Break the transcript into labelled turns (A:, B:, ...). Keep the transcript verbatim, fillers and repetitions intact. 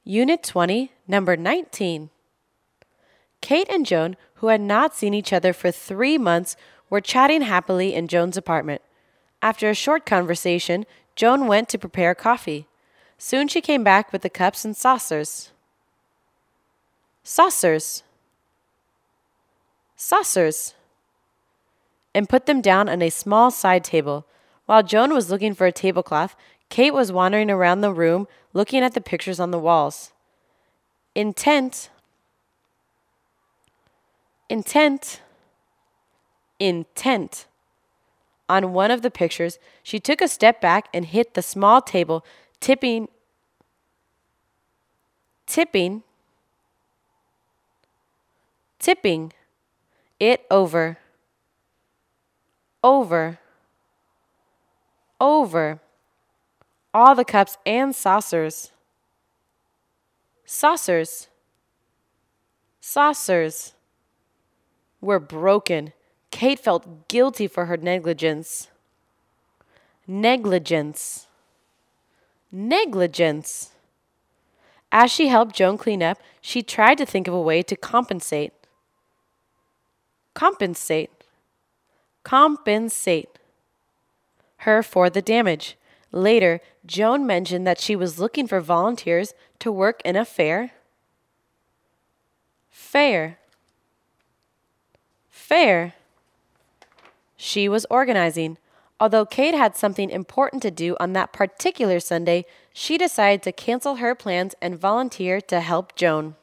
A: Unit twenty, Number nineteen. Kate and Joan, who had not seen each other for three months, were chatting happily in Joan's apartment. After a short conversation, Joan went to prepare coffee. Soon she came back with the cups and saucers. Saucers. Saucers. And put them down on a small side table. While Joan was looking for a tablecloth, Kate was wandering around the room looking at the pictures on the walls. Intent. Intent. Intent. On one of the pictures, she took a step back and hit the small table, tipping, tipping, tipping it over, over, over, all the cups and saucers, saucers, saucers were broken. Kate felt guilty for her negligence. Negligence. Negligence. As she helped Joan clean up, she tried to think of a way to compensate. Compensate. Compensate her for the damage. Later, Joan mentioned that she was looking for volunteers to work in a fair. Fair. Fair. She was organizing. Although Kate had something important to do on that particular Sunday, she decided to cancel her plans and volunteer to help Joan.